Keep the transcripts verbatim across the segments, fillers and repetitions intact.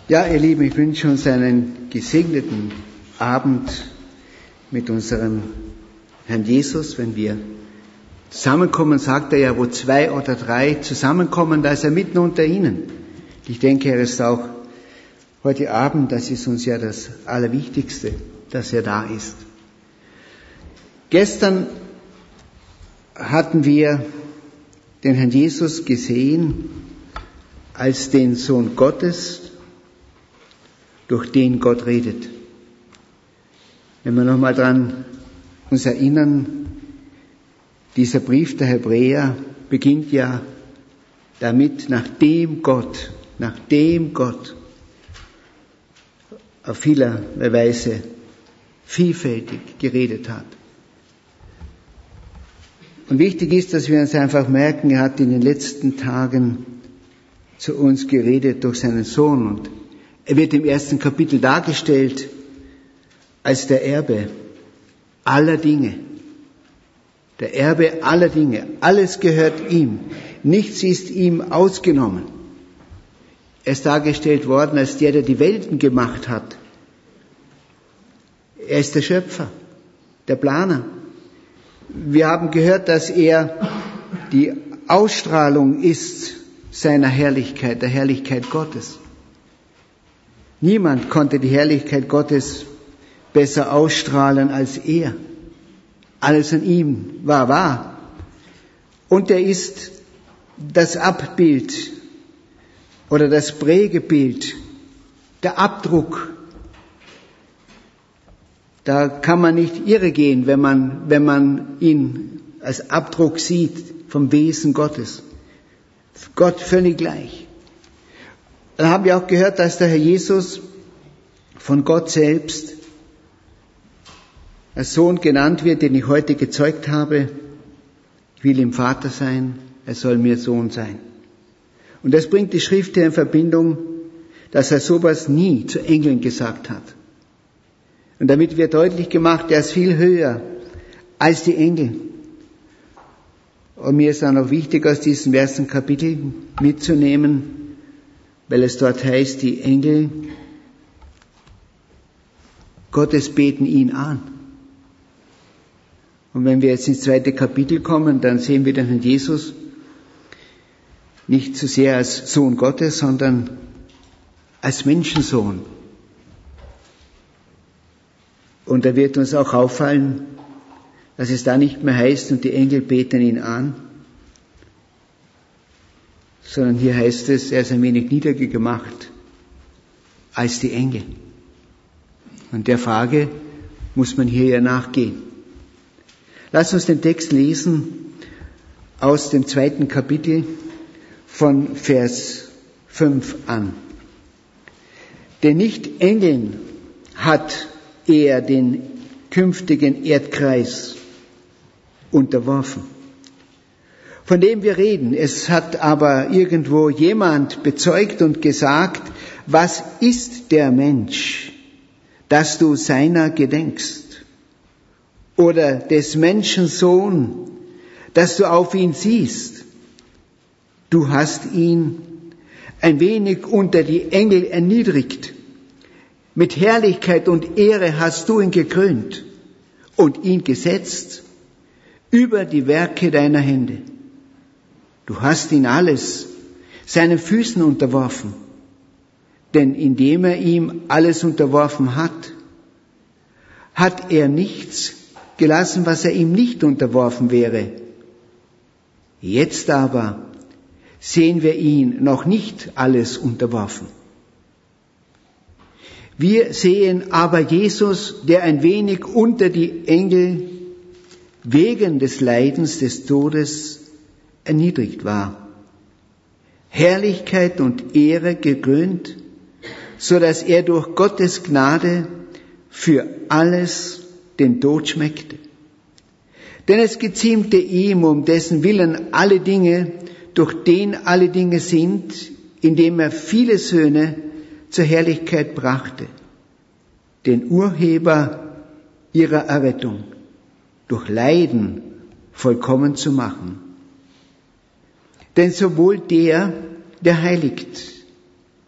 Ja, ihr Lieben, ich wünsche uns einen gesegneten Abend mit unserem Herrn Jesus. Wenn wir zusammenkommen, sagt er ja, wo zwei oder drei zusammenkommen, da ist er mitten unter ihnen. Ich denke, er ist auch heute Abend, das ist uns ja das Allerwichtigste, dass er da ist. Gestern hatten wir den Herrn Jesus gesehen als den Sohn Gottes, durch den Gott redet. Wenn wir nochmal dran uns erinnern, dieser Brief der Hebräer beginnt ja damit, nachdem Gott, nachdem Gott auf vielerlei Weise vielfältig geredet hat. Und wichtig ist, dass wir uns einfach merken, er hat in den letzten Tagen zu uns geredet durch seinen Sohn, und er wird im ersten Kapitel dargestellt als der Erbe aller Dinge. Der Erbe aller Dinge. Alles gehört ihm. Nichts ist ihm ausgenommen. Er ist dargestellt worden als der, der die Welten gemacht hat. Er ist der Schöpfer, der Planer. Wir haben gehört, dass er die Ausstrahlung ist seiner Herrlichkeit, der Herrlichkeit Gottes. Niemand konnte die Herrlichkeit Gottes besser ausstrahlen als er. Alles an ihm war wahr. Und er ist das Abbild oder das Prägebild, der Abdruck. Da kann man nicht irregehen, wenn man, wenn man ihn als Abdruck sieht vom Wesen Gottes. Gott völlig gleich. Dann haben wir auch gehört, dass der Herr Jesus von Gott selbst als Sohn genannt wird, den ich heute gezeugt habe. Ich will ihm Vater sein, er soll mir Sohn sein. Und das bringt die Schrift hier in Verbindung, dass er sowas nie zu Engeln gesagt hat. Und damit wird deutlich gemacht, er ist viel höher als die Engel. Und mir ist auch noch wichtig, aus diesem ersten Kapitel mitzunehmen, weil es dort heißt, die Engel Gottes beten ihn an. Und wenn wir jetzt ins zweite Kapitel kommen, dann sehen wir den Herrn Jesus nicht so sehr als Sohn Gottes, sondern als Menschensohn. Und da wird uns auch auffallen, dass es da nicht mehr heißt, und die Engel beten ihn an, sondern hier heißt es, er ist ein wenig niedriger gemacht als die Engel. Und der Frage muss man hier ja nachgehen. Lass uns den Text lesen aus dem zweiten Kapitel von Vers fünf an. Denn nicht Engeln hat er den künftigen Erdkreis unterworfen, von dem wir reden. Es hat aber irgendwo jemand bezeugt und gesagt, was ist der Mensch, dass du seiner gedenkst? Oder des Menschen Sohn, dass du auf ihn siehst? Du hast ihn ein wenig unter die Engel erniedrigt. Mit Herrlichkeit und Ehre hast du ihn gekrönt und ihn gesetzt über die Werke deiner Hände. Du hast ihn alles seinen Füßen unterworfen, denn indem er ihm alles unterworfen hat, hat er nichts gelassen, was er ihm nicht unterworfen wäre. Jetzt aber sehen wir ihn noch nicht alles unterworfen. Wir sehen aber Jesus, der ein wenig unter die Engel wegen des Leidens des Todes erniedrigt war, Herrlichkeit und Ehre gekrönt, so dass er durch Gottes Gnade für alles den Tod schmeckte. Denn es geziemte ihm, um dessen Willen alle Dinge, durch den alle Dinge sind, indem er viele Söhne zur Herrlichkeit brachte, den Urheber ihrer Errettung durch Leiden vollkommen zu machen. Denn sowohl der, der heiligt,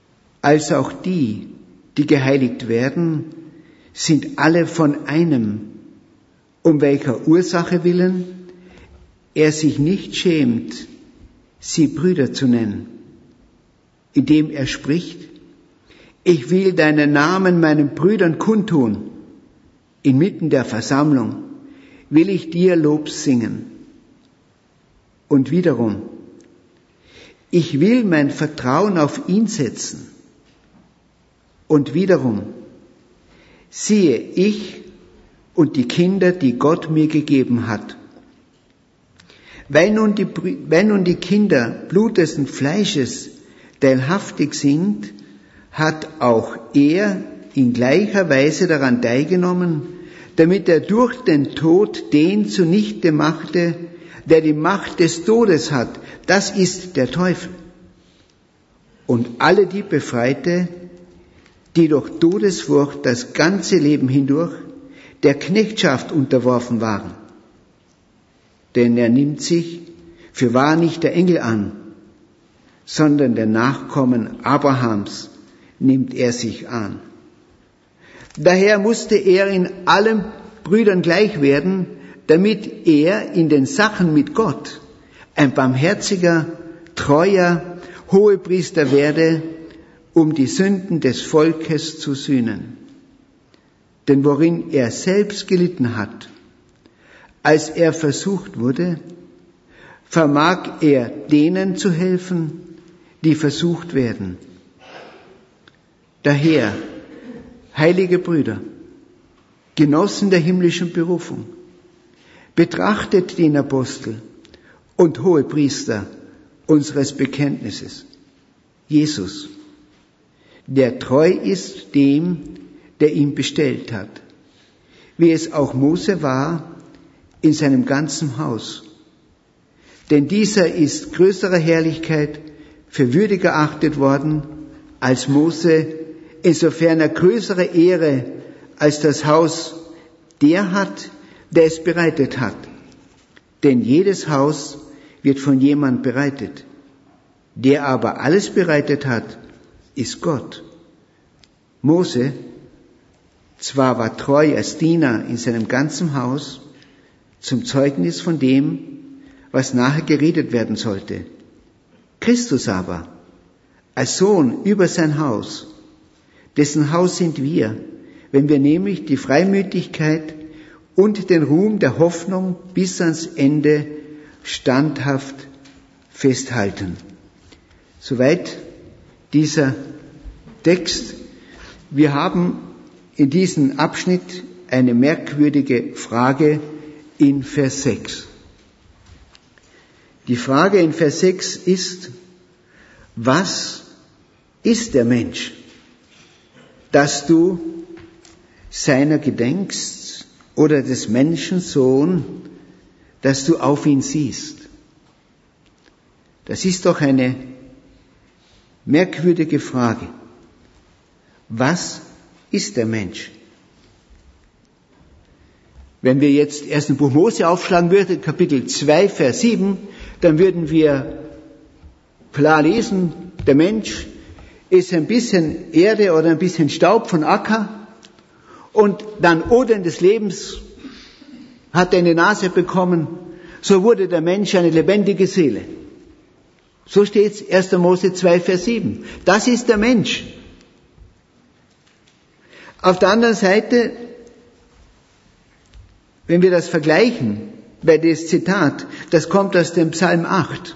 als auch die, die geheiligt werden, sind alle von einem, um welcher Ursache willen er sich nicht schämt, sie Brüder zu nennen, indem er spricht: Ich will deinen Namen meinen Brüdern kundtun, inmitten der Versammlung will ich dir Lob singen. Und wiederum: Ich will mein Vertrauen auf ihn setzen. Und wiederum: Siehe, ich und die Kinder, die Gott mir gegeben hat. Weil nun die, weil nun die Kinder Blutes und Fleisches teilhaftig sind, hat auch er in gleicher Weise daran teilgenommen, damit er durch den Tod den zunichte machte, der die Macht des Todes hat, das ist der Teufel, und alle die befreite, die durch Todesfurcht das ganze Leben hindurch der Knechtschaft unterworfen waren. Denn er nimmt sich fürwahr nicht der Engel an, sondern der Nachkommen Abrahams nimmt er sich an. Daher musste er in allen Brüdern gleich werden, damit er in den Sachen mit Gott ein barmherziger, treuer Hohepriester werde, um die Sünden des Volkes zu sühnen. Denn worin er selbst gelitten hat, als er versucht wurde, vermag er denen zu helfen, die versucht werden. Daher, heilige Brüder, Genossen der himmlischen Berufung, betrachtet den Apostel und Hohepriester unseres Bekenntnisses, Jesus, der treu ist dem, der ihn bestellt hat, wie es auch Mose war in seinem ganzen Haus. Denn dieser ist größerer Herrlichkeit für würdig erachtet worden als Mose, insofern er größere Ehre als das Haus der hat, der es bereitet hat. Denn jedes Haus wird von jemand bereitet. Der aber alles bereitet hat, ist Gott. Mose zwar war treu als Diener in seinem ganzen Haus, zum Zeugnis von dem, was nachher geredet werden sollte. Christus aber, als Sohn über sein Haus, dessen Haus sind wir, wenn wir nämlich die Freimütigkeit und den Ruhm der Hoffnung bis ans Ende standhaft festhalten. Soweit dieser Text. Wir haben in diesem Abschnitt eine merkwürdige Frage in Vers sechs. Die Frage in Vers sechs ist: Was ist der Mensch, dass du seiner gedenkst, oder des Menschensohn, dass du auf ihn siehst? Das ist doch eine merkwürdige Frage. Was ist der Mensch? Wenn wir jetzt ersten Buch Mose aufschlagen würden, Kapitel zwei, Vers sieben, dann würden wir klar lesen, der Mensch ist ein bisschen Erde oder ein bisschen Staub von Acker, und dann Odem des Lebens hat er eine Nase bekommen, so wurde der Mensch eine lebendige Seele. So steht es erster Mose zwei, Vers sieben. Das ist der Mensch. Auf der anderen Seite, wenn wir das vergleichen, bei dem Zitat, das kommt aus dem Psalm acht.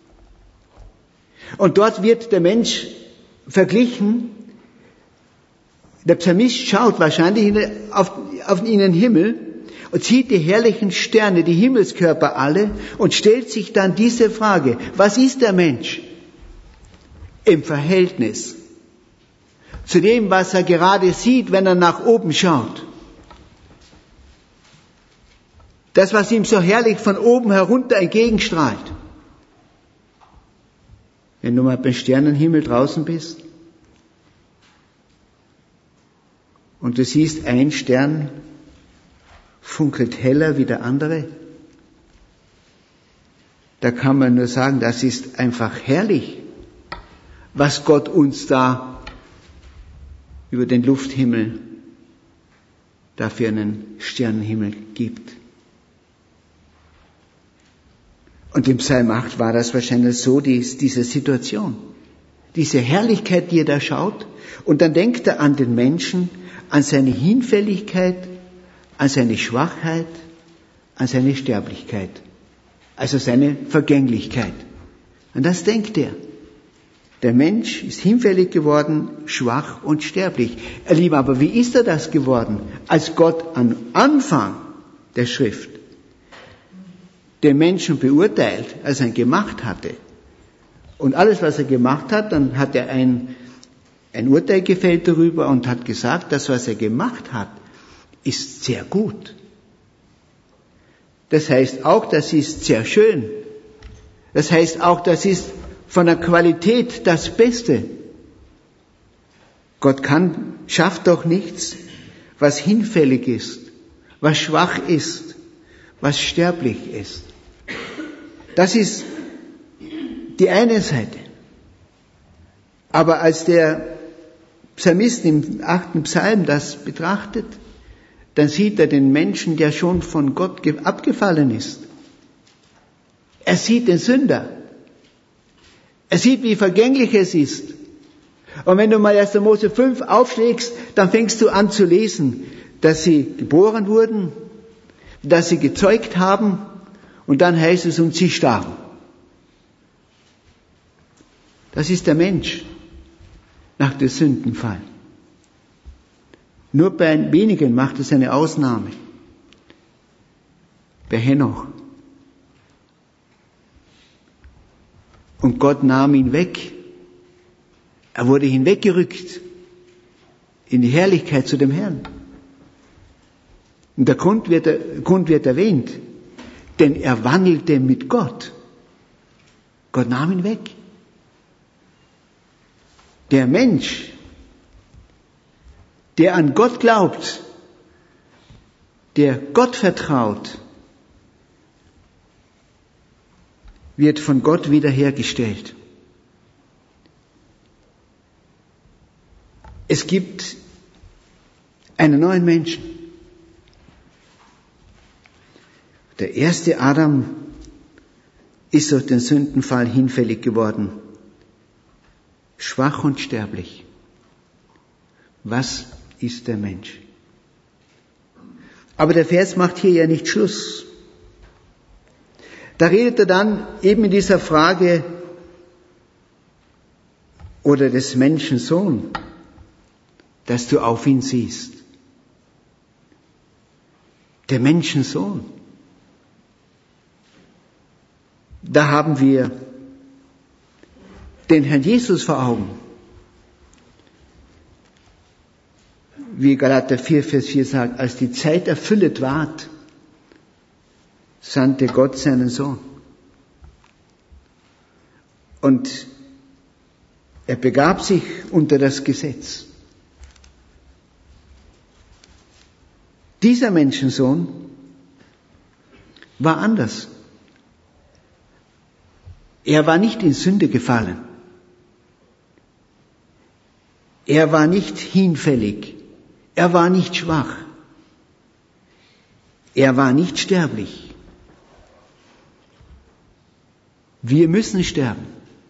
Und dort wird der Mensch verglichen. Der Psalmist schaut wahrscheinlich auf, auf in den Himmel und sieht die herrlichen Sterne, die Himmelskörper alle, und stellt sich dann diese Frage: Was ist der Mensch im Verhältnis zu dem, was er gerade sieht, wenn er nach oben schaut? Das, was ihm so herrlich von oben herunter entgegenstrahlt. Wenn du mal beim Sternenhimmel draußen bist und du siehst, ein Stern funkelt heller wie der andere, da kann man nur sagen, das ist einfach herrlich, was Gott uns da über den Lufthimmel dafür einen Sternenhimmel gibt. Und im Psalm acht war das wahrscheinlich so, diese Situation, diese Herrlichkeit, die er da schaut. Und dann denkt er an den Menschen, an seine Hinfälligkeit, an seine Schwachheit, an seine Sterblichkeit, also seine Vergänglichkeit. Und das denkt er. Der Mensch ist hinfällig geworden, schwach und sterblich. Ihr Lieben, aber wie ist er das geworden? Als Gott am Anfang der Schrift den Menschen beurteilt, als er ihn gemacht hatte. Und alles, was er gemacht hat, dann hat er ein, ein Urteil gefällt darüber und hat gesagt, das, was er gemacht hat, ist sehr gut. Das heißt auch, das ist sehr schön. Das heißt auch, das ist von der Qualität das Beste. Gott kann, schafft doch nichts, was hinfällig ist, was schwach ist, was sterblich ist. Das ist die eine Seite. Aber als der Psalmist im achten Psalm das betrachtet, dann sieht er den Menschen, der schon von Gott abgefallen ist. Er sieht den Sünder. Er sieht, wie vergänglich es ist. Und wenn du mal erster Mose fünf aufschlägst, dann fängst du an zu lesen, dass sie geboren wurden, dass sie gezeugt haben, und dann heißt es, und sie starben. Das ist der Mensch nach dem Sündenfall. Nur bei wenigen macht es eine Ausnahme. Bei Henoch. Und Gott nahm ihn weg. Er wurde hinweggerückt in die Herrlichkeit zu dem Herrn. Und der Grund wird, der Grund wird erwähnt, denn er wandelte mit Gott. Gott nahm ihn weg. Der Mensch, der an Gott glaubt, der Gott vertraut, wird von Gott wiederhergestellt. Es gibt einen neuen Menschen. Der erste Adam ist durch den Sündenfall hinfällig geworden, schwach und sterblich. Was ist der Mensch? Aber der Vers macht hier ja nicht Schluss. Da redet er dann eben in dieser Frage oder des Menschen Sohn, dass du auf ihn siehst. Der Menschensohn. Da haben wir den Herrn Jesus vor Augen. Wie Galater vier, Vers vier sagt, als die Zeit erfüllet ward, sandte Gott seinen Sohn. Und er begab sich unter das Gesetz. Dieser Menschensohn war anders. Er war nicht in Sünde gefallen. Er war nicht hinfällig. Er war nicht schwach. Er war nicht sterblich. Wir müssen sterben.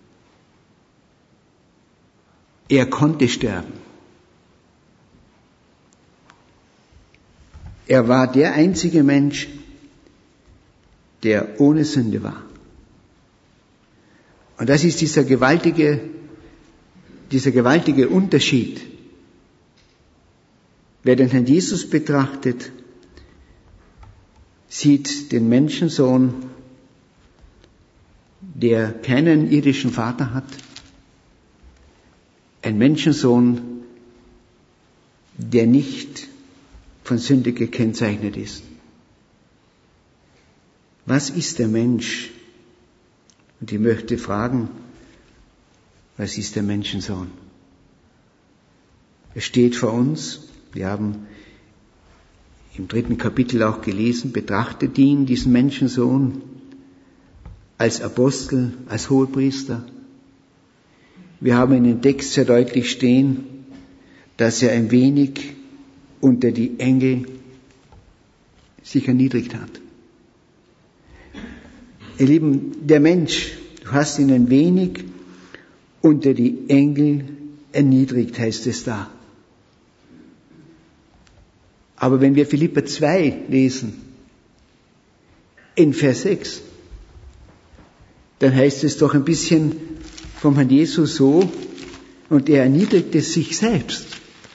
Er konnte sterben. Er war der einzige Mensch, der ohne Sünde war. Und das ist dieser gewaltige, dieser gewaltige Unterschied. Wer den Herrn Jesus betrachtet, sieht den Menschensohn, der keinen irdischen Vater hat, ein Menschensohn, der nicht von Sünde gekennzeichnet ist. Was ist der Mensch? Und ich möchte fragen, was ist der Menschensohn? Er steht vor uns. Wir haben im dritten Kapitel auch gelesen, betrachtet ihn, diesen Menschensohn, als Apostel, als Hohepriester. Wir haben in dem Text sehr deutlich stehen, dass er ein wenig unter die Engel sich erniedrigt hat. Ihr Lieben, der Mensch, du hast ihn ein wenig unter die Engel erniedrigt, heißt es da. Aber wenn wir Philipper zwei lesen, in Vers sechs, dann heißt es doch ein bisschen vom Herrn Jesus so, und er erniedrigte sich selbst.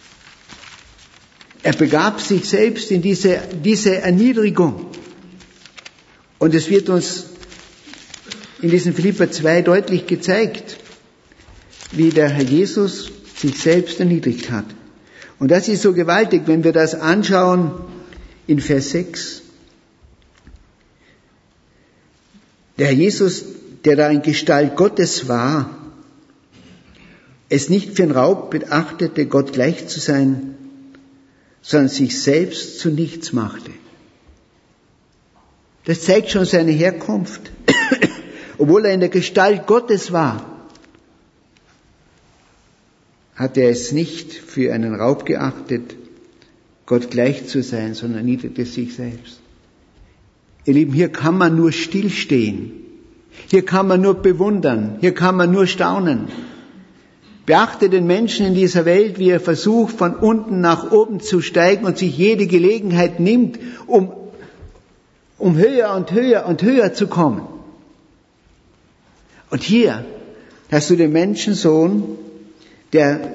Er begab sich selbst in diese, diese Erniedrigung. Und es wird uns in diesem Philipper zwei deutlich gezeigt, wie der Herr Jesus sich selbst erniedrigt hat. Und das ist so gewaltig, wenn wir das anschauen in Vers sechs. Der Herr Jesus, der da in Gestalt Gottes war, es nicht für einen Raub beachtete, Gott gleich zu sein, sondern sich selbst zu nichts machte. Das zeigt schon seine Herkunft. Obwohl er in der Gestalt Gottes war, hat er es nicht für einen Raub geachtet, Gott gleich zu sein, sondern erniedrigte sich selbst. Ihr Lieben, hier kann man nur stillstehen. Hier kann man nur bewundern. Hier kann man nur staunen. Beachte den Menschen in dieser Welt, wie er versucht, von unten nach oben zu steigen und sich jede Gelegenheit nimmt, um, um höher und höher und höher zu kommen. Und hier hast du den Menschensohn, der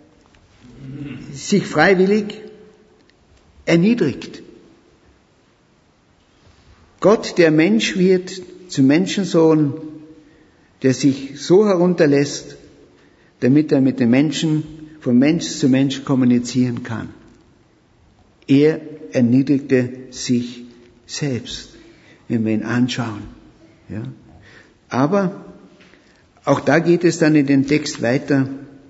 sich freiwillig erniedrigt. Gott, der Mensch wird zum Menschensohn, der sich so herunterlässt, damit er mit den Menschen von Mensch zu Mensch kommunizieren kann. Er erniedrigte sich selbst, wenn wir ihn anschauen. Ja. Aber auch da geht es dann in den Text weiter.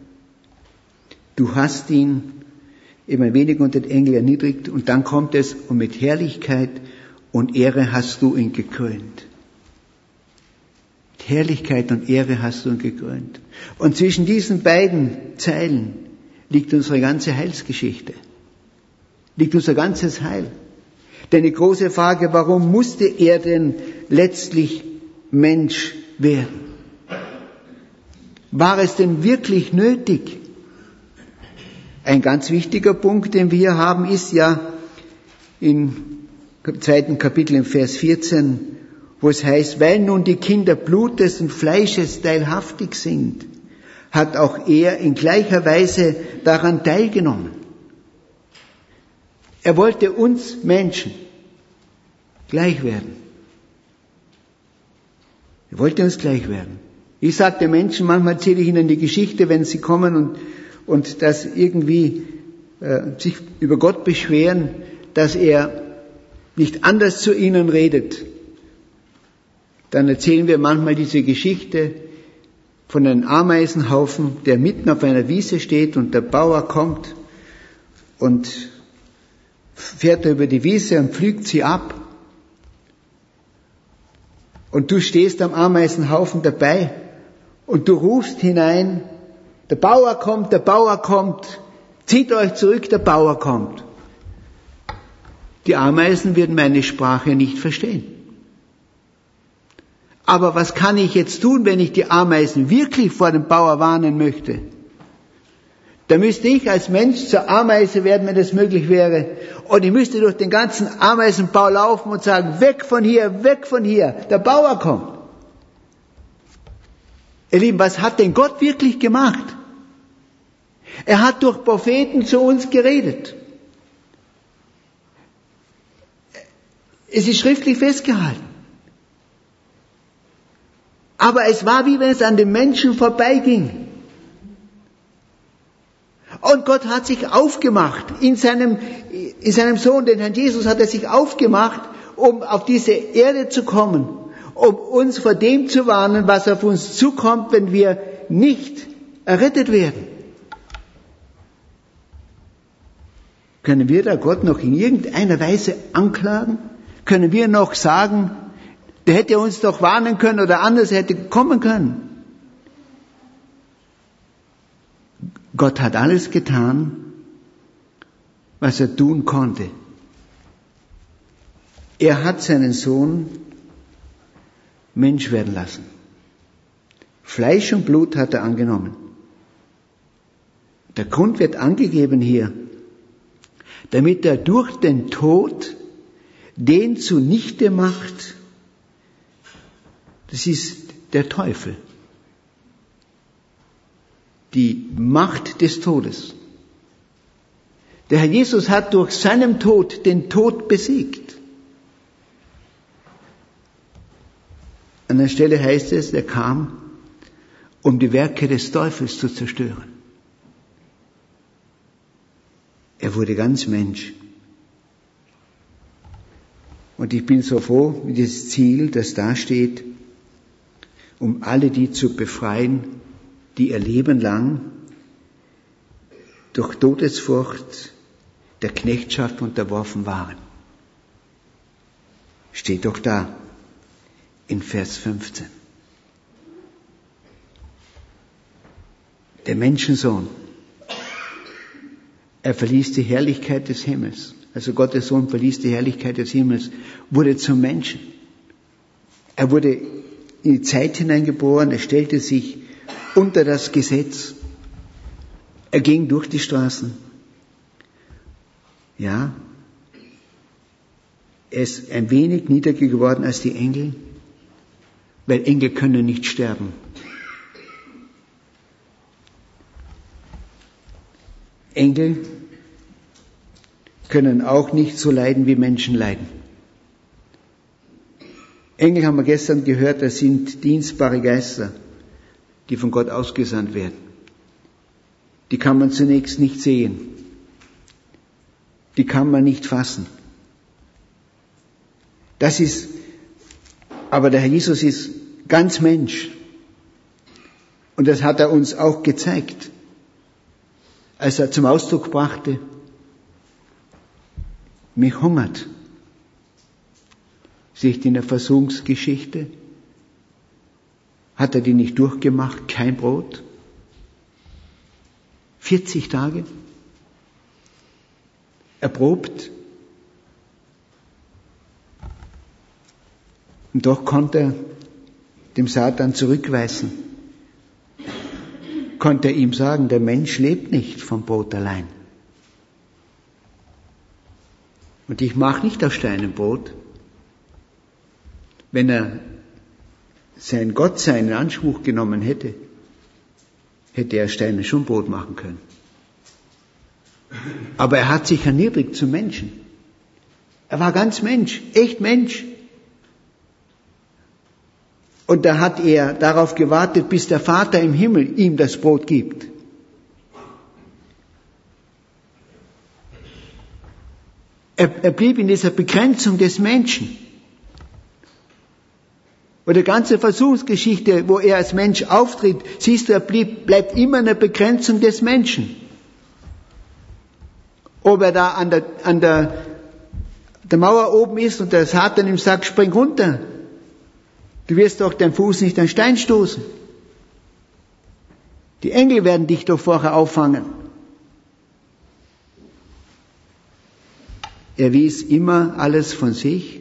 Du hast ihn eben ein wenig unter den Engel erniedrigt und dann kommt es, und mit Herrlichkeit und Ehre hast du ihn gekrönt. Mit Herrlichkeit und Ehre hast du ihn gekrönt. Und zwischen diesen beiden Zeilen liegt unsere ganze Heilsgeschichte. Liegt unser ganzes Heil. Denn die große Frage, warum musste er denn letztlich Mensch werden? War es denn wirklich nötig? Ein ganz wichtiger Punkt, den wir hier haben, ist ja im zweiten Kapitel im Vers vierzehn, wo es heißt, weil nun die Kinder Blutes und Fleisches teilhaftig sind, hat auch er in gleicher Weise daran teilgenommen. Er wollte uns Menschen gleich werden. Er wollte uns gleich werden. Ich sage den Menschen, manchmal erzähle ich ihnen die Geschichte, wenn sie kommen und, und das irgendwie äh, sich über Gott beschweren, dass er nicht anders zu ihnen redet. Dann erzählen wir manchmal diese Geschichte von einem Ameisenhaufen, der mitten auf einer Wiese steht und der Bauer kommt und fährt über die Wiese und pflügt sie ab. Und du stehst am Ameisenhaufen dabei und du rufst hinein, der Bauer kommt, der Bauer kommt, zieht euch zurück, der Bauer kommt. Die Ameisen werden meine Sprache nicht verstehen. Aber was kann ich jetzt tun, wenn ich die Ameisen wirklich vor dem Bauer warnen möchte? Da müsste ich als Mensch zur Ameise werden, wenn das möglich wäre. Und ich müsste durch den ganzen Ameisenbau laufen und sagen, weg von hier, weg von hier, der Bauer kommt. Ihr Lieben, was hat denn Gott wirklich gemacht? Er hat durch Propheten zu uns geredet. Es ist schriftlich festgehalten. Aber es war, wie wenn es an den Menschen vorbeiging. Und Gott hat sich aufgemacht, in seinem, in seinem Sohn, den Herrn Jesus, hat er sich aufgemacht, um auf diese Erde zu kommen, um uns vor dem zu warnen, was auf uns zukommt, wenn wir nicht errettet werden. Können wir da Gott noch in irgendeiner Weise anklagen? Können wir noch sagen, der hätte uns doch warnen können oder anders hätte kommen können? Gott hat alles getan, was er tun konnte. Er hat seinen Sohn Mensch werden lassen. Fleisch und Blut hat er angenommen. Der Grund wird angegeben hier, damit er durch den Tod den zunichte macht, das ist der Teufel, die Macht des Todes. Der Herr Jesus hat durch seinen Tod den Tod besiegt. An der Stelle heißt es, er kam, um die Werke des Teufels zu zerstören. Er wurde ganz Mensch. Und ich bin so froh mit diesem Ziel, das da steht, um alle die zu befreien, die ihr Leben lang durch Todesfurcht der Knechtschaft unterworfen waren. Steht doch da in Vers fünfzehn. Der Menschensohn, er verließ die Herrlichkeit des Himmels. Also Gottes Sohn verließ die Herrlichkeit des Himmels, wurde zum Menschen. Er wurde in die Zeit hineingeboren, er stellte sich unter das Gesetz. Er ging durch die Straßen. Ja, er ist ein wenig niedriger geworden als die Engel, weil Engel können nicht sterben. Engel können auch nicht so leiden, wie Menschen leiden. Engel, haben wir gestern gehört, das sind dienstbare Geister, die von Gott ausgesandt werden. Die kann man zunächst nicht sehen. Die kann man nicht fassen. Das ist, aber der Herr Jesus ist ganz Mensch. Und das hat er uns auch gezeigt, als er zum Ausdruck brachte, mich hungert. Seht in der Versuchungsgeschichte, hat er die nicht durchgemacht, kein Brot? vierzig Tage? Erprobt? Und doch konnte er dem Satan zurückweisen. Konnte er ihm sagen, der Mensch lebt nicht vom Brot allein. Und ich mache nicht aus Steinen Brot. Wenn er sein Gottsein in Anspruch genommen hätte, hätte er Steine schon Brot machen können. Aber er hat sich erniedrigt zum Menschen. Er war ganz Mensch, echt Mensch. Und da hat er darauf gewartet, bis der Vater im Himmel ihm das Brot gibt. Er, er blieb in dieser Begrenzung des Menschen. Und die ganze Versuchungsgeschichte, wo er als Mensch auftritt, siehst du, er blieb, bleibt immer eine Begrenzung des Menschen. Ob er da an der, an der, der Mauer oben ist und der Satan ihm sagt, spring runter. Du wirst doch deinen Fuß nicht an Stein stoßen. Die Engel werden dich doch vorher auffangen. Er wies immer alles von sich.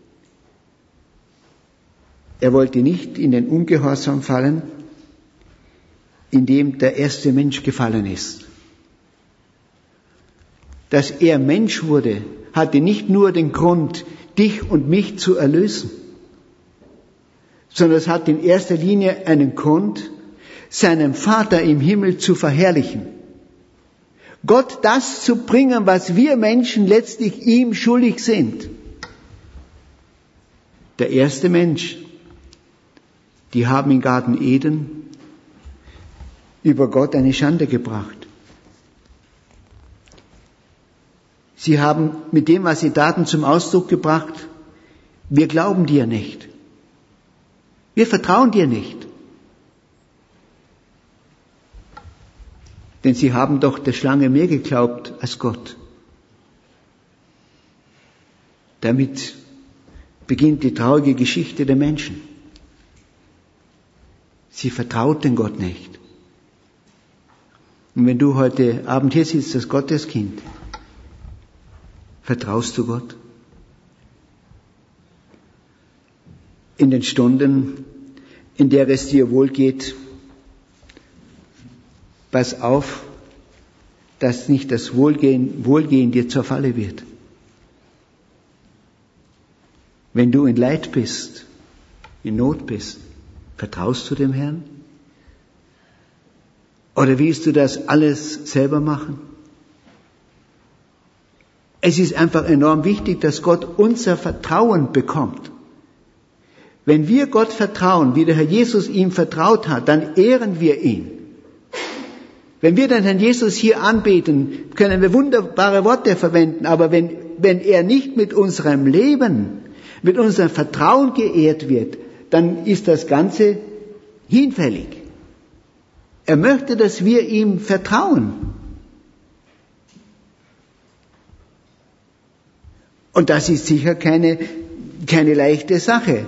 Er wollte nicht in den Ungehorsam fallen, in dem der erste Mensch gefallen ist. Dass er Mensch wurde, hatte nicht nur den Grund, dich und mich zu erlösen, sondern es hat in erster Linie einen Grund, seinen Vater im Himmel zu verherrlichen. Gott das zu bringen, was wir Menschen letztlich ihm schuldig sind. Der erste Mensch, die haben im Garten Eden über Gott eine Schande gebracht. Sie haben mit dem, was sie taten, zum Ausdruck gebracht, wir glauben dir nicht. Wir vertrauen dir nicht. Denn sie haben doch der Schlange mehr geglaubt als Gott. Damit beginnt die traurige Geschichte der Menschen. Sie vertrauten Gott nicht. Und wenn du heute Abend hier sitzt als Gotteskind, Vertraust du Gott? In den Stunden, in der es dir wohlgeht, pass auf, dass nicht das Wohlgehen, Wohlgehen dir zur Falle wird. Wenn du in Leid bist, in Not bist, vertraust du dem Herrn? Oder willst du das alles selber machen? Es ist einfach enorm wichtig, dass Gott unser Vertrauen bekommt. Wenn wir Gott vertrauen, wie der Herr Jesus ihm vertraut hat, dann ehren wir ihn. Wenn wir den Herrn Jesus hier anbeten, können wir wunderbare Worte verwenden, aber wenn, wenn er nicht mit unserem Leben, mit unserem Vertrauen geehrt wird, dann ist das Ganze hinfällig. Er möchte, dass wir ihm vertrauen. Und das ist sicher keine, keine leichte Sache.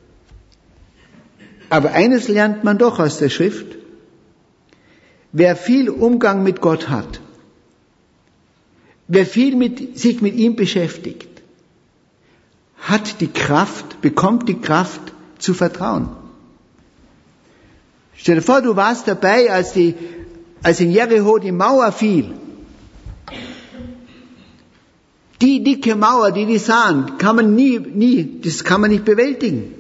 Aber eines lernt man doch aus der Schrift. Wer viel Umgang mit Gott hat, wer viel mit, sich mit ihm beschäftigt, hat die Kraft, bekommt die Kraft zu vertrauen. Stell dir vor, du warst dabei, als, die, als in Jericho die Mauer fiel. Die dicke Mauer, die die sahen, kann man nie, nie, das kann man nicht bewältigen.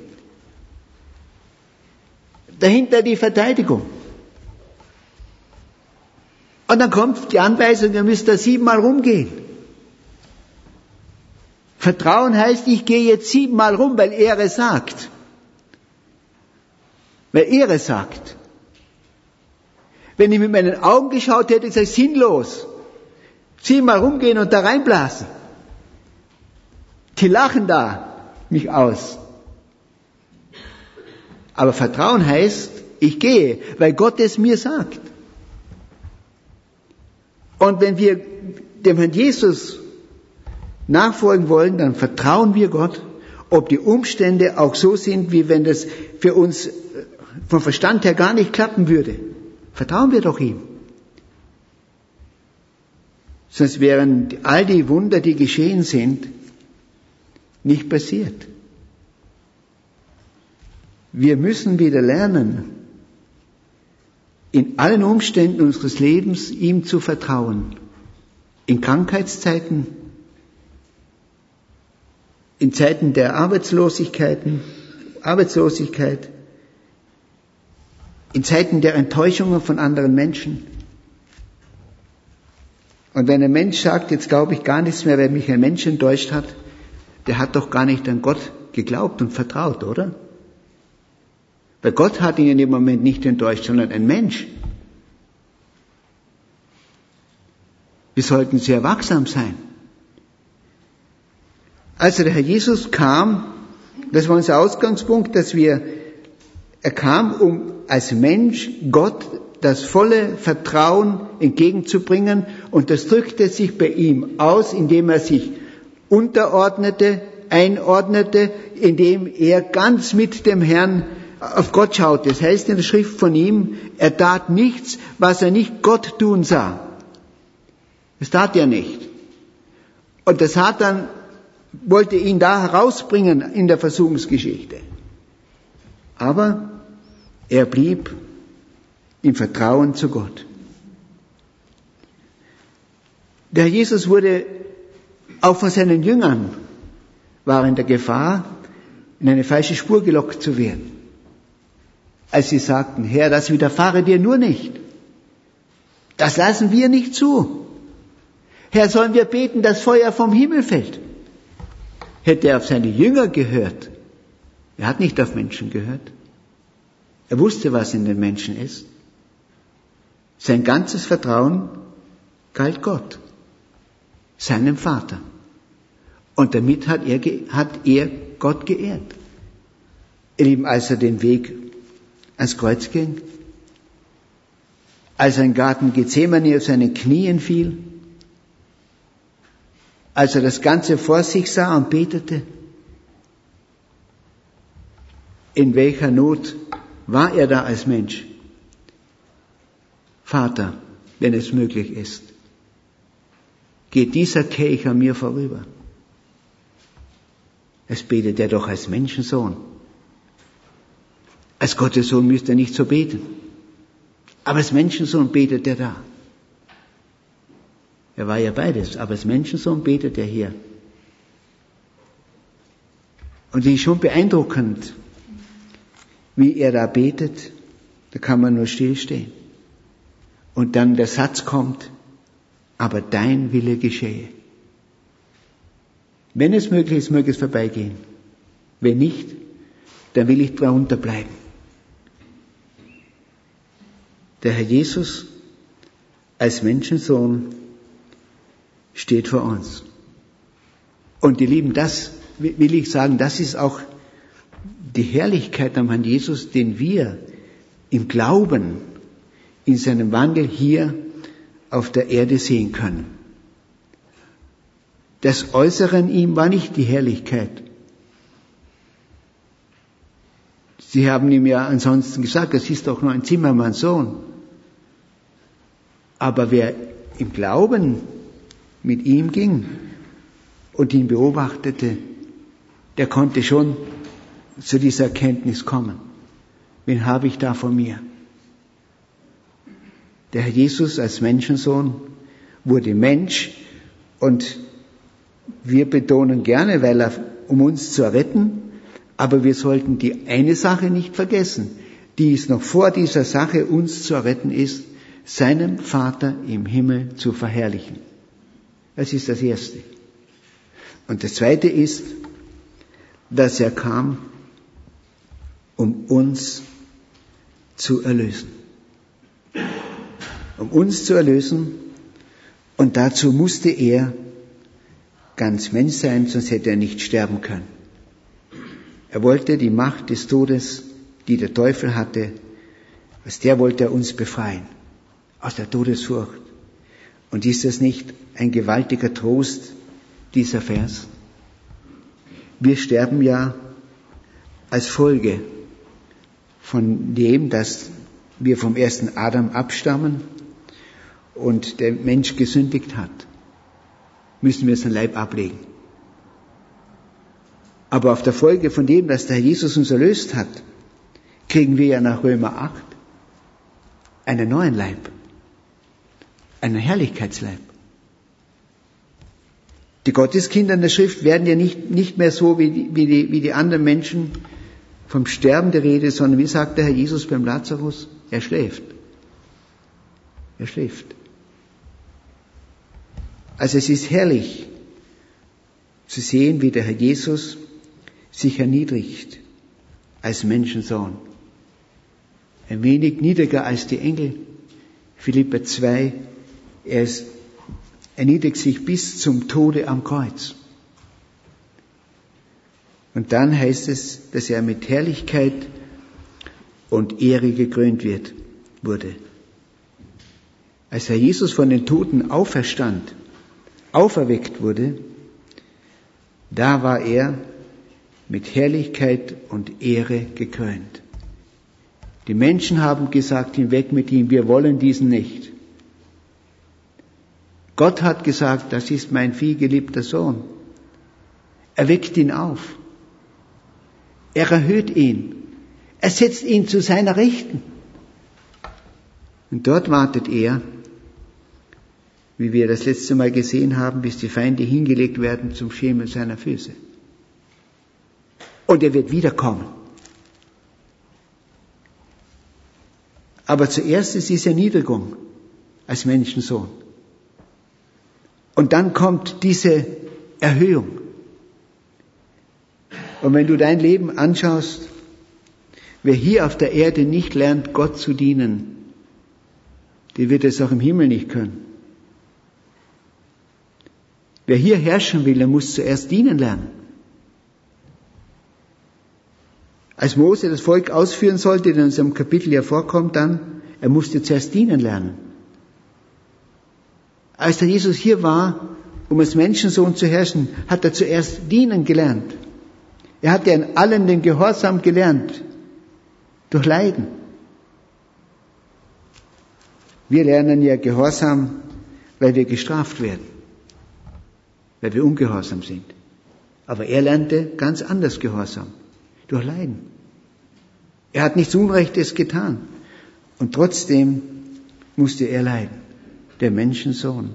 Dahinter die Verteidigung. Und dann kommt die Anweisung, ihr müsst da siebenmal rumgehen. Vertrauen heißt, ich gehe jetzt siebenmal rum, weil er es sagt. Weil er es sagt. Wenn ich mit meinen Augen geschaut hätte, ist es sinnlos. Siebenmal rumgehen und da reinblasen. Die lachen da mich aus. Aber Vertrauen heißt, ich gehe, weil Gott es mir sagt. Und wenn wir dem Herrn Jesus nachfolgen wollen, dann vertrauen wir Gott, ob die Umstände auch so sind, wie wenn das für uns vom Verstand her gar nicht klappen würde. Vertrauen wir doch ihm. Sonst wären all die Wunder, die geschehen sind, nicht passiert. Wir müssen wieder lernen, in allen Umständen unseres Lebens ihm zu vertrauen. In Krankheitszeiten, in Zeiten der Arbeitslosigkeiten, Arbeitslosigkeit, in Zeiten der Enttäuschungen von anderen Menschen. Und wenn ein Mensch sagt, jetzt glaube ich gar nichts mehr, weil mich ein Mensch enttäuscht hat, der hat doch gar nicht an Gott geglaubt und vertraut, oder? Weil Gott hat ihn in dem Moment nicht enttäuscht, sondern ein Mensch. Wir sollten sehr wachsam sein. Also der Herr Jesus kam, das war unser Ausgangspunkt, dass wir, er kam, um als Mensch Gott das volle Vertrauen entgegenzubringen, und das drückte sich bei ihm aus, indem er sich unterordnete, einordnete, indem er ganz mit dem Herrn auf Gott schaute. Das heißt in der Schrift von ihm, er tat nichts, was er nicht Gott tun sah. Das tat er nicht. Und der Satan wollte ihn da herausbringen in der Versuchungsgeschichte. Aber er blieb im Vertrauen zu Gott. Der Herr Jesus wurde auch von seinen Jüngern, war in der Gefahr, in eine falsche Spur gelockt zu werden. Als sie sagten, Herr, das widerfahre dir nur nicht. Das lassen wir nicht zu. Herr, sollen wir beten, dass Feuer vom Himmel fällt? Hätte er auf seine Jünger gehört. Er hat nicht auf Menschen gehört. Er wusste, was in den Menschen ist. Sein ganzes Vertrauen galt Gott, seinem Vater. Und damit hat er, hat er Gott geehrt. Ihr Lieben, als er den Weg ans Kreuz ging, als er im Garten Gethsemane auf seine Knien fiel, als er das Ganze vor sich sah und betete, in welcher Not war er da als Mensch? Vater, wenn es möglich ist, geht dieser Kelch an mir vorüber. Es betet er doch als Menschensohn. Als Gottes Sohn müsste er nicht so beten. Aber als Menschensohn betet er da. Er war ja beides, aber als Menschensohn betet er hier. Und es ist schon beeindruckend, wie er da betet. Da kann man nur stillstehen. Und dann der Satz kommt, aber dein Wille geschehe. Wenn es möglich ist, möge es vorbeigehen. Wenn nicht, dann will ich darunter bleiben. Der Herr Jesus als Menschensohn steht vor uns. Und ihr Lieben, das will ich sagen, das ist auch die Herrlichkeit am Herrn Jesus, den wir im Glauben, in seinem Wandel hier auf der Erde sehen können. Das Äußere in ihm war nicht die Herrlichkeit. Sie haben ihm ja ansonsten gesagt, es ist doch nur ein Zimmermannssohn. Aber wer im Glauben mit ihm ging und ihn beobachtete, der konnte schon zu dieser Erkenntnis kommen. Wen habe ich da vor mir? Der Herr Jesus als Menschensohn wurde Mensch und wir betonen gerne, weil er, um uns zu retten, aber wir sollten die eine Sache nicht vergessen, die es noch vor dieser Sache, uns zu retten ist, seinem Vater im Himmel zu verherrlichen. Das ist das Erste. Und das Zweite ist, dass er kam, um uns zu erlösen. Um uns zu erlösen. Und dazu musste er ganz Mensch sein, sonst hätte er nicht sterben können. Er wollte die Macht des Todes, die der Teufel hatte, aus der wollte er uns befreien. Aus der Todesfurcht. Und ist das nicht ein gewaltiger Trost, dieser Vers? Wir sterben ja als Folge von dem, dass wir vom ersten Adam abstammen und der Mensch gesündigt hat, müssen wir seinen Leib ablegen. Aber auf der Folge von dem, dass der Herr Jesus uns erlöst hat, kriegen wir ja nach Römer acht einen neuen Leib, einen Herrlichkeitsleib. Die Gotteskinder in der Schrift werden ja nicht, nicht mehr so wie die, wie, die, wie die anderen Menschen vom Sterben der Rede, sondern wie sagt der Herr Jesus beim Lazarus? Er schläft. Er schläft. Also es ist herrlich zu sehen, wie der Herr Jesus sich erniedrigt als Menschensohn. Ein wenig niedriger als die Engel. Philipper zwei, er ist, erniedrigt sich bis zum Tode am Kreuz. Und dann heißt es, dass er mit Herrlichkeit und Ehre gekrönt wird, wurde. Als Herr Jesus von den Toten auferstand, auferweckt wurde, da war er mit Herrlichkeit und Ehre gekrönt. Die Menschen haben gesagt, hinweg mit ihm, wir wollen diesen nicht. Gott hat gesagt, das ist mein vielgeliebter Sohn. Er weckt ihn auf. Er erhöht ihn. Er setzt ihn zu seiner Rechten. Und dort wartet er, wie wir das letzte Mal gesehen haben, bis die Feinde hingelegt werden zum Schemel seiner Füße. Und er wird wiederkommen. Aber zuerst ist diese Erniedrigung als Menschensohn. Und dann kommt diese Erhöhung. Und wenn du dein Leben anschaust, wer hier auf der Erde nicht lernt, Gott zu dienen, der wird es auch im Himmel nicht können. Wer hier herrschen will, der muss zuerst dienen lernen. Als Mose das Volk ausführen sollte, in unserem Kapitel ja vorkommt dann, er musste zuerst dienen lernen. Als der Jesus hier war, um als Menschensohn zu herrschen, hat er zuerst dienen gelernt. Er hat ja in allem den Gehorsam gelernt, durch Leiden. Wir lernen ja Gehorsam, weil wir gestraft werden. weil wir ungehorsam sind. Aber er lernte ganz anders Gehorsam, durch Leiden. Er hat nichts Unrechtes getan und trotzdem musste er leiden, der Menschensohn.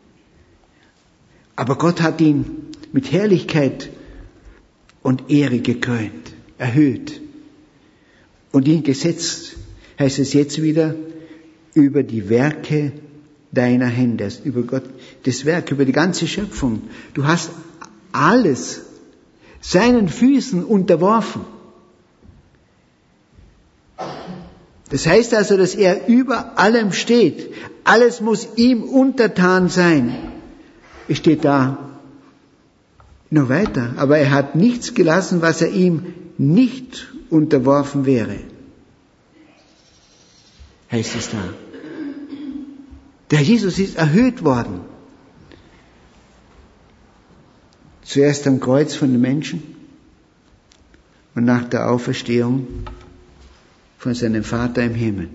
Aber Gott hat ihn mit Herrlichkeit und Ehre gekrönt, erhöht und ihn gesetzt, heißt es jetzt wieder, über die Werke deiner Hände, über Gott, das Werk, über die ganze Schöpfung. Du hast alles seinen Füßen unterworfen. Das heißt also, dass er über allem steht. Alles muss ihm untertan sein. Es steht da noch weiter, aber er hat nichts gelassen, was er ihm nicht unterworfen wäre. Heißt es da. Der Jesus ist erhöht worden. Zuerst am Kreuz von den Menschen und nach der Auferstehung von seinem Vater im Himmel.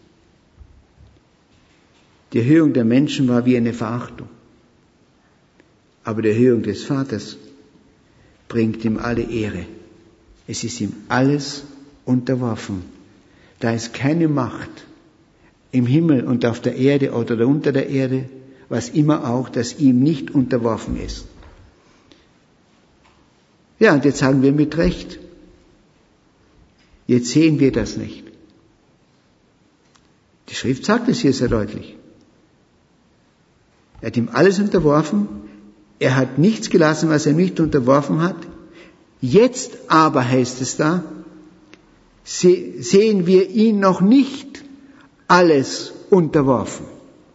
Die Erhöhung der Menschen war wie eine Verachtung. Aber die Erhöhung des Vaters bringt ihm alle Ehre. Es ist ihm alles unterworfen. Da ist keine Macht im Himmel und auf der Erde oder unter der Erde, was immer auch, das ihm nicht unterworfen ist. Ja, und jetzt sagen wir mit Recht, jetzt sehen wir das nicht. Die Schrift sagt es hier sehr deutlich. Er hat ihm alles unterworfen, er hat nichts gelassen, was er nicht unterworfen hat. Jetzt aber, heißt es da, sehen wir ihn noch nicht alles unterworfen.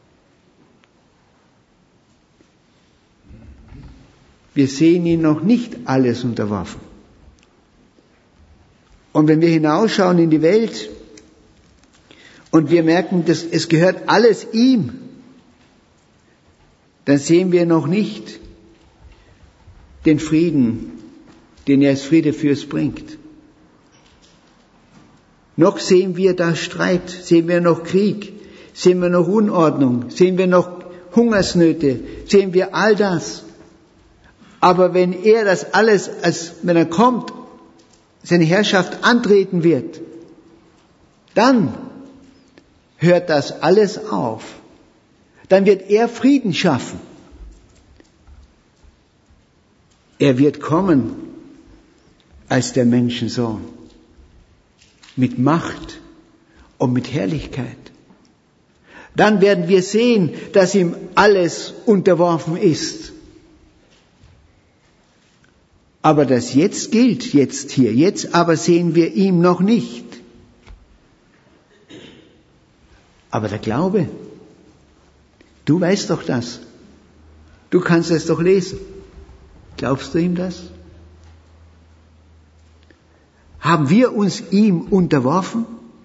Wir sehen ihn noch nicht alles unterworfen. Und wenn wir hinausschauen in die Welt und wir merken, dass es gehört alles ihm, dann sehen wir noch nicht den Frieden, den er als Friedefürst bringt. Noch sehen wir da Streit, sehen wir noch Krieg, sehen wir noch Unordnung, sehen wir noch Hungersnöte, sehen wir all das. Aber wenn er das alles, als wenn er kommt, seine Herrschaft antreten wird, dann hört das alles auf. Dann wird er Frieden schaffen. Er wird kommen als der Menschensohn. Mit Macht und mit Herrlichkeit. Dann werden wir sehen, dass ihm alles unterworfen ist. Aber das jetzt gilt, jetzt hier, jetzt aber sehen wir ihm noch nicht. Aber der Glaube, du weißt doch das. Du kannst es doch lesen. Glaubst du ihm das? Haben wir uns ihm unterworfen?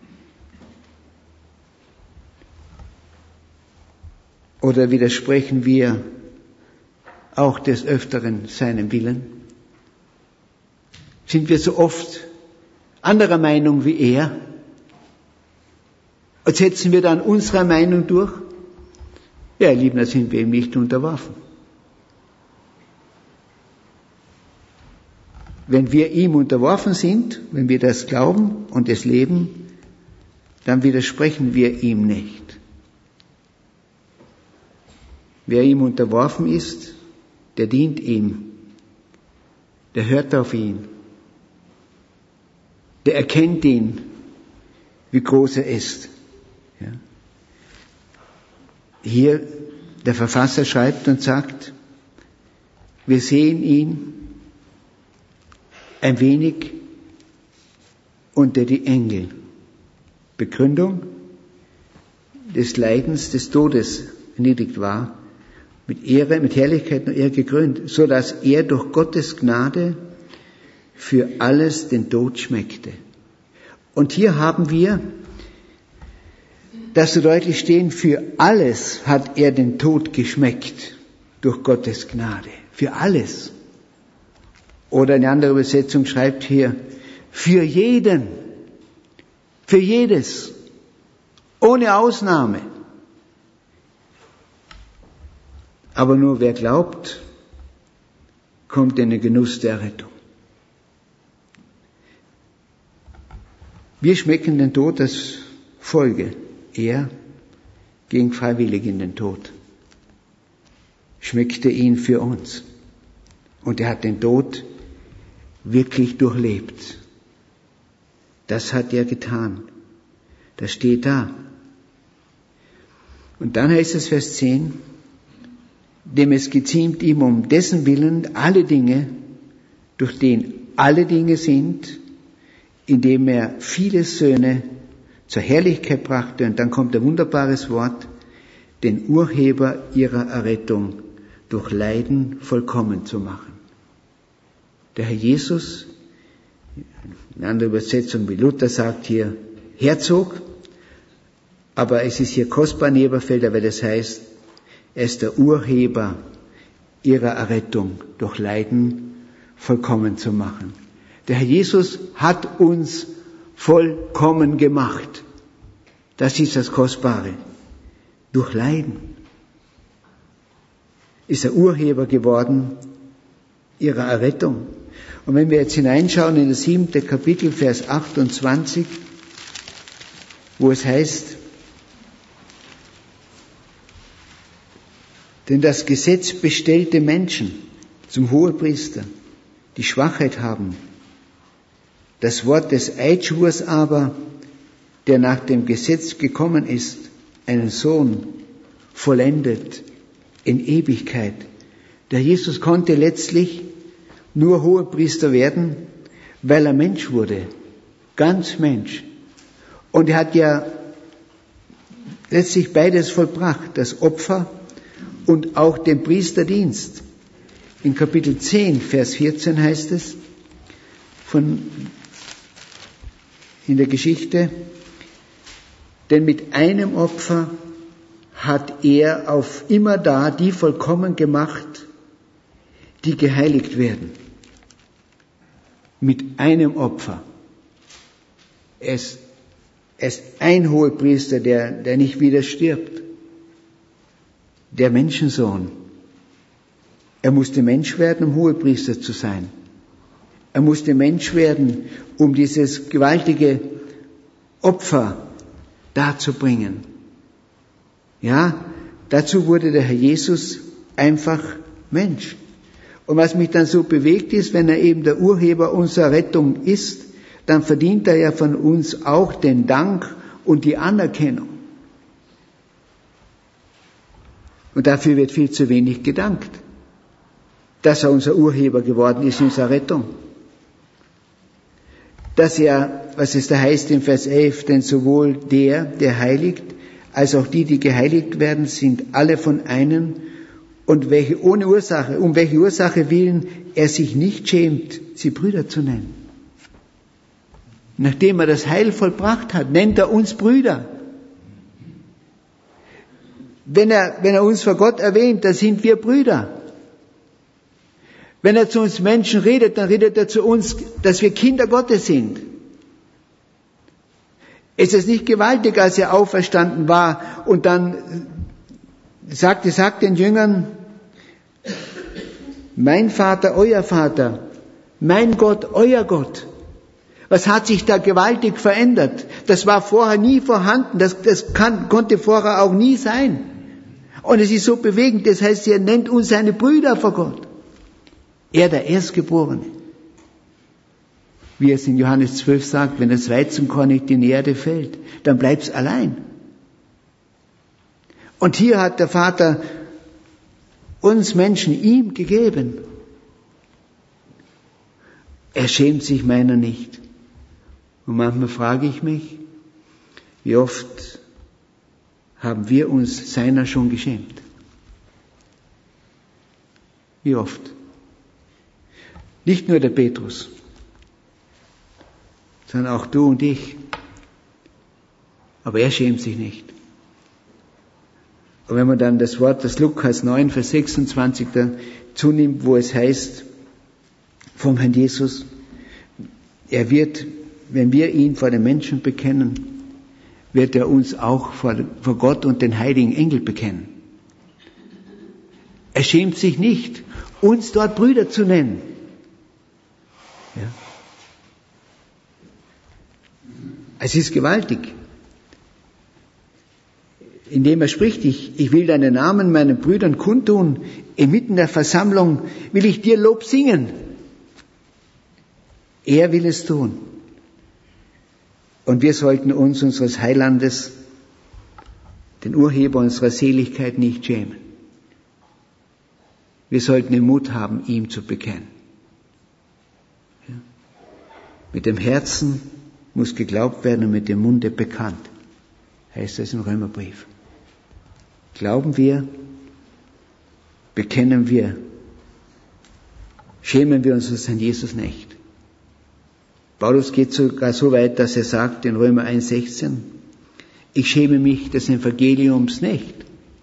Oder widersprechen wir auch des Öfteren seinem Willen? Sind wir so oft anderer Meinung wie er? Und setzen wir dann unsere Meinung durch? Ja, ihr Lieben, da sind wir ihm nicht unterworfen. Wenn wir ihm unterworfen sind, wenn wir das glauben und es leben, dann widersprechen wir ihm nicht. Wer ihm unterworfen ist, der dient ihm, der hört auf ihn, der erkennt ihn, wie groß er ist. Ja. Hier der Verfasser schreibt und sagt, wir sehen ihn ein wenig unter die Engel. Begründung des Leidens, des Todes erniedrigt war, mit Ehre, mit Herrlichkeit und Ehre gekrönt, so dass er durch Gottes Gnade für alles den Tod schmeckte. Und hier haben wir, dass so deutlich stehen, für alles hat er den Tod geschmeckt, durch Gottes Gnade. Für alles. Oder eine andere Übersetzung schreibt hier, für jeden, für jedes, ohne Ausnahme. Aber nur wer glaubt kommt in den Genuss der Rettung. Wir schmecken den Tod als Folge. Er ging freiwillig in den Tod, schmeckte ihn für uns. Und er hat den Tod wirklich durchlebt. Das hat er getan. Das steht da. Und dann heißt es Vers zehn, dem es geziemt ihm um dessen Willen alle Dinge, durch den alle Dinge sind, indem er viele Söhne zur Herrlichkeit brachte. Und dann kommt ein wunderbares Wort, den Urheber ihrer Errettung durch Leiden vollkommen zu machen. Der Herr Jesus, in anderer Übersetzung wie Luther sagt hier Herzog, aber es ist hier kostbar in Eberfelder, weil das heißt, er ist der Urheber ihrer Errettung durch Leiden vollkommen zu machen. Der Herr Jesus hat uns vollkommen gemacht. Das ist das Kostbare. Durch Leiden ist er Urheber geworden ihrer Errettung. Und wenn wir jetzt hineinschauen in das siebte Kapitel, Vers achtundzwanzig, wo es heißt, denn das Gesetz bestellte Menschen zum Hohepriester, die Schwachheit haben. Das Wort des Eidschwurs aber, der nach dem Gesetz gekommen ist, einen Sohn vollendet in Ewigkeit. Der Jesus konnte letztlich nur Hohepriester werden, weil er Mensch wurde. Ganz Mensch. Und er hat ja letztlich beides vollbracht, das Opfer und auch den Priesterdienst. In Kapitel zehn, Vers vierzehn heißt es, von, in der Geschichte, denn mit einem Opfer hat er auf immerdar die vollkommen gemacht, die geheiligt werden. Mit einem Opfer. Er ist, er ist ein Hohepriester, der, der nicht wieder stirbt. Der Menschensohn. Er musste Mensch werden, um Hohepriester zu sein. Er musste Mensch werden, um dieses gewaltige Opfer darzubringen. Ja, dazu wurde der Herr Jesus einfach Mensch. Und was mich dann so bewegt ist, wenn er eben der Urheber unserer Rettung ist, dann verdient er ja von uns auch den Dank und die Anerkennung. Und dafür wird viel zu wenig gedankt, dass er unser Urheber geworden ist in unserer Rettung. Dass er, was es da heißt in Vers elf, denn sowohl der, der heiligt, als auch die, die geheiligt werden, sind alle von einem, und welche ohne Ursache, um welche Ursache willen er sich nicht schämt, sie Brüder zu nennen. Nachdem er das Heil vollbracht hat, nennt er uns Brüder. Wenn er, wenn er uns vor Gott erwähnt, dann sind wir Brüder. Wenn er zu uns Menschen redet, dann redet er zu uns, dass wir Kinder Gottes sind. Es ist nicht gewaltig, als er auferstanden war und dann sagte, sagt den Jüngern, mein Vater, euer Vater, mein Gott, euer Gott. Was hat sich da gewaltig verändert? Das war vorher nie vorhanden, das, das kann, konnte vorher auch nie sein. Und es ist so bewegend, das heißt, er nennt uns seine Brüder vor Gott. Er, der Erstgeborene. Wie es in Johannes zwölf sagt, wenn das Weizenkorn nicht in die Erde fällt, dann bleibt's allein. Und hier hat der Vater uns Menschen ihm gegeben. Er schämt sich meiner nicht. Und manchmal frage ich mich, wie oft haben wir uns seiner schon geschämt? Wie oft? Nicht nur der Petrus, sondern auch du und ich. Aber er schämt sich nicht. Und wenn man dann das Wort, das Lukas neun, Vers sechsundzwanzig dazu nimmt, wo es heißt, vom Herrn Jesus, er wird, wenn wir ihn vor den Menschen bekennen, wird er uns auch vor, vor Gott und den heiligen Engel bekennen. Er schämt sich nicht, uns dort Brüder zu nennen. Ja. Es ist gewaltig. Indem er spricht, ich, ich will deinen Namen meinen Brüdern kundtun, inmitten der Versammlung will ich dir Lob singen. Er will es tun. Und wir sollten uns unseres Heilandes, den Urheber unserer Seligkeit, nicht schämen. Wir sollten den Mut haben, ihm zu bekennen. Ja. Mit dem Herzen muss geglaubt werden und mit dem Munde bekannt, heißt das im Römerbrief. Glauben wir, bekennen wir, schämen wir uns uns an Jesus nicht. Paulus geht sogar so weit, dass er sagt in Römer eins sechzehn, ich schäme mich des Evangeliums nicht.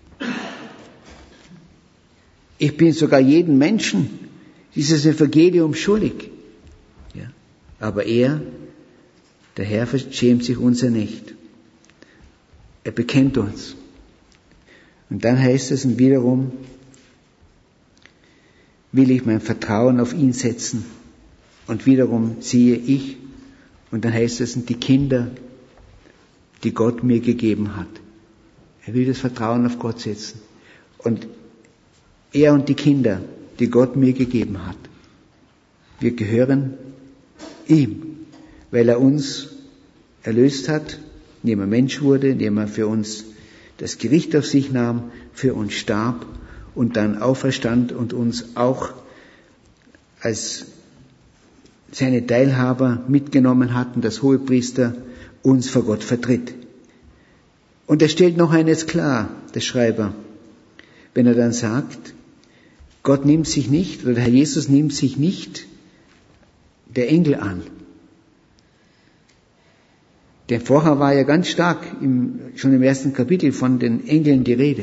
Ich bin sogar jedem Menschen dieses Evangelium schuldig. Ja. Aber er, der Herr, schämt sich unser nicht. Er bekennt uns. Und dann heißt es wiederum, will ich mein Vertrauen auf ihn setzen. Und wiederum siehe ich, und dann heißt es, die Kinder, die Gott mir gegeben hat. Er will das Vertrauen auf Gott setzen. Und er und die Kinder, die Gott mir gegeben hat. Wir gehören ihm, weil er uns erlöst hat, indem er Mensch wurde, indem er für uns das Gericht auf sich nahm, für uns starb und dann auferstand und uns auch als seine Teilhaber mitgenommen hatten, das Hohepriester uns vor Gott vertritt. Und er stellt noch eines klar, der Schreiber, wenn er dann sagt, Gott nimmt sich nicht, oder Herr Jesus nimmt sich nicht der Engel an. Denn vorher war ja ganz stark, im, schon im ersten Kapitel, von den Engeln die Rede.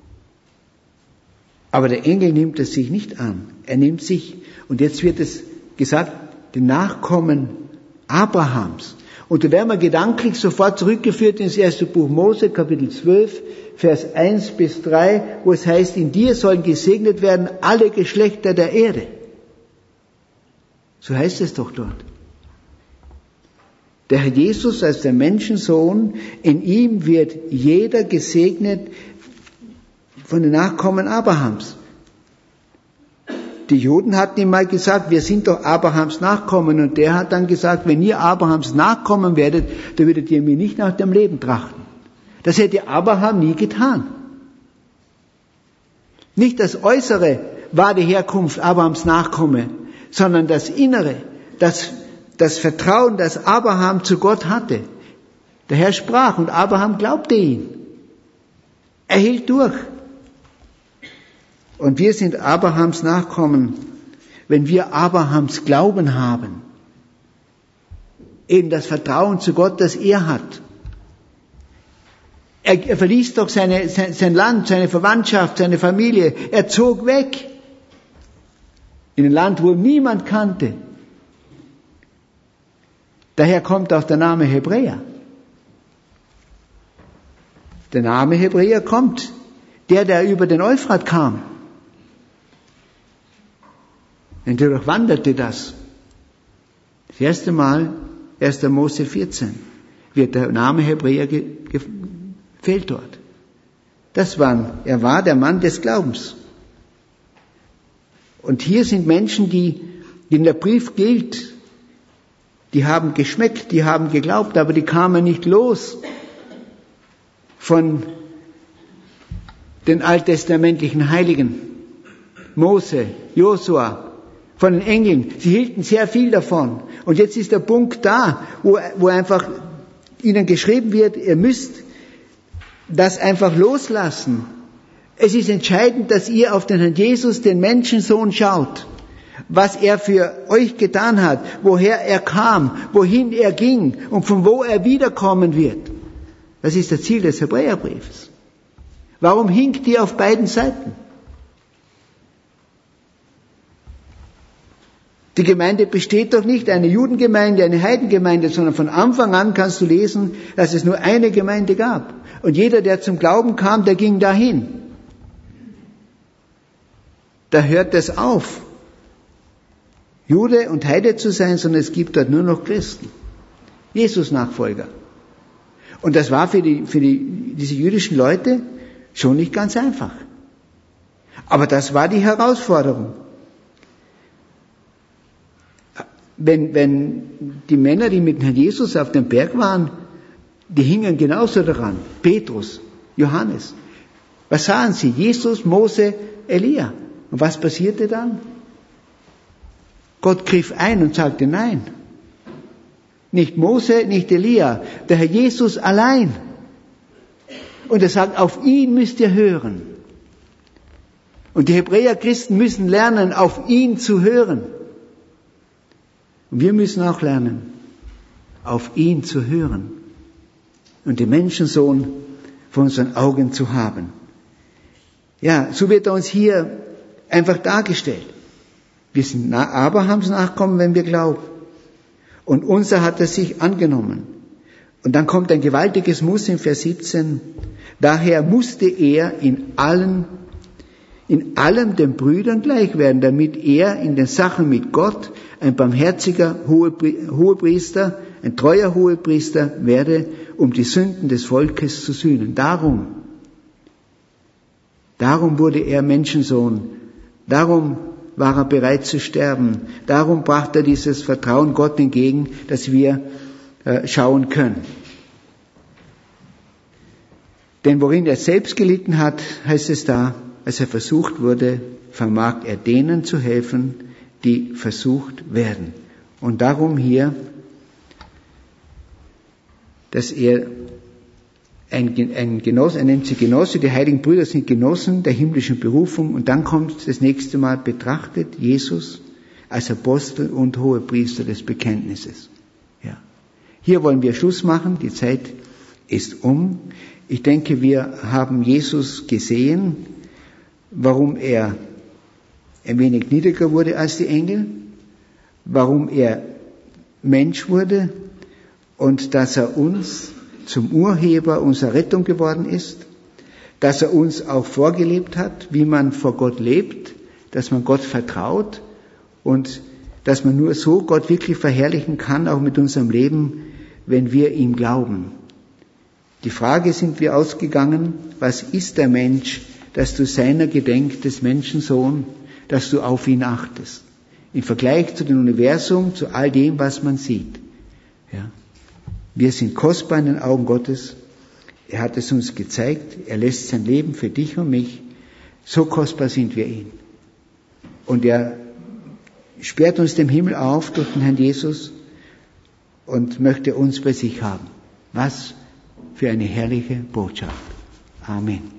Aber der Engel nimmt es sich nicht an. Er nimmt sich, und jetzt wird es gesagt, den Nachkommen Abrahams. Und da werden wir gedanklich sofort zurückgeführt ins erste Buch Mose, Kapitel zwölf, Vers eins bis drei, wo es heißt, in dir sollen gesegnet werden alle Geschlechter der Erde. So heißt es doch dort. Der Herr Jesus als der Menschensohn, in ihm wird jeder gesegnet von den Nachkommen Abrahams. Die Juden hatten ihm mal gesagt, wir sind doch Abrahams Nachkommen. Und der hat dann gesagt, wenn ihr Abrahams Nachkommen werdet, dann würdet ihr mir nicht nach dem Leben trachten. Das hätte Abraham nie getan. Nicht das Äußere war die Herkunft Abrahams Nachkomme, sondern das Innere, das, das Vertrauen, das Abraham zu Gott hatte. Der Herr sprach und Abraham glaubte ihn. Er hielt durch. Und wir sind Abrahams Nachkommen, wenn wir Abrahams Glauben haben. Eben das Vertrauen zu Gott, das er hat. Er, er verließ doch seine, sein, sein Land, seine Verwandtschaft, seine Familie. Er zog weg. In ein Land, wo niemand kannte. Daher kommt auch der Name Hebräer. Der Name Hebräer kommt. Der, der über den Euphrat kam. Und er durchwanderte das. Das erste Mal, erster Mose vierzehn, wird der Name Hebräer ge- gefällt dort. Das war, er war der Mann des Glaubens. Und hier sind Menschen, die, denen der Brief gilt, die haben geschmeckt, die haben geglaubt, aber die kamen nicht los von den alttestamentlichen Heiligen. Mose, Josua, von den Engeln. Sie hielten sehr viel davon. Und jetzt ist der Punkt da, wo, wo einfach ihnen geschrieben wird, ihr müsst das einfach loslassen. Es ist entscheidend, dass ihr auf den Herrn Jesus, den Menschensohn, schaut. Was er für euch getan hat, woher er kam, wohin er ging und von wo er wiederkommen wird. Das ist das Ziel des Hebräerbriefs. Warum hinkt ihr auf beiden Seiten? Die Gemeinde besteht doch nicht eine Judengemeinde, eine Heidengemeinde, sondern von Anfang an kannst du lesen, dass es nur eine Gemeinde gab. Und jeder, der zum Glauben kam, der ging dahin. da hört das auf, Jude und Heide zu sein, sondern es gibt dort nur noch Christen, Jesus-Nachfolger. Und das war für, die, für die, diese jüdischen Leute schon nicht ganz einfach. Aber das war die Herausforderung. Wenn, wenn die Männer, die mit Herrn Jesus auf dem Berg waren, die hingen genauso daran. Petrus, Johannes. Was sahen sie? Jesus, Mose, Elia. Und was passierte dann? Gott griff ein und sagte nein. Nicht Mose, nicht Elia, der Herr Jesus allein. Und er sagt, auf ihn müsst ihr hören. Und die Hebräer-Christen müssen lernen, auf ihn zu hören. Und wir müssen auch lernen, auf ihn zu hören und den Menschensohn vor unseren Augen zu haben. Ja, so wird er uns hier einfach dargestellt. Wir sind Abrahams Nachkommen, wenn wir glauben. Und unser hat er sich angenommen. Und dann kommt ein gewaltiges Muss in Vers siebzehn. Daher musste er in allen, in allem den Brüdern gleich werden, damit er in den Sachen mit Gott ein barmherziger Hohepriester, ein treuer Hohepriester werde, um die Sünden des Volkes zu sühnen. Darum, darum wurde er Menschensohn. Darum war er bereit zu sterben. Darum brachte er dieses Vertrauen Gott entgegen, dass wir äh, schauen können. Denn worin er selbst gelitten hat, heißt es da, als er versucht wurde, vermag er denen zu helfen, die versucht werden. Und darum hier, dass er ein, ein Genosse, er nennt sie Genosse, die heiligen Brüder sind Genossen der himmlischen Berufung. Und dann kommt das nächste Mal betrachtet Jesus als Apostel und Hohepriester des Bekenntnisses. Ja. Hier wollen wir Schluss machen, die Zeit ist um. Ich denke, wir haben Jesus gesehen, warum er ein wenig niedriger wurde als die Engel, warum er Mensch wurde und dass er uns zum Urheber unserer Rettung geworden ist, dass er uns auch vorgelebt hat, wie man vor Gott lebt, dass man Gott vertraut und dass man nur so Gott wirklich verherrlichen kann, auch mit unserem Leben, wenn wir ihm glauben. Die Frage sind wir ausgegangen, was ist der Mensch, dass du seiner gedenkst, des Menschensohn, dass du auf ihn achtest. Im Vergleich zu dem Universum, zu all dem, was man sieht. Ja. Wir sind kostbar in den Augen Gottes. Er hat es uns gezeigt. Er lässt sein Leben für dich und mich. So kostbar sind wir ihm. Und er sperrt uns dem Himmel auf durch den Herrn Jesus und möchte uns bei sich haben. Was für eine herrliche Botschaft. Amen.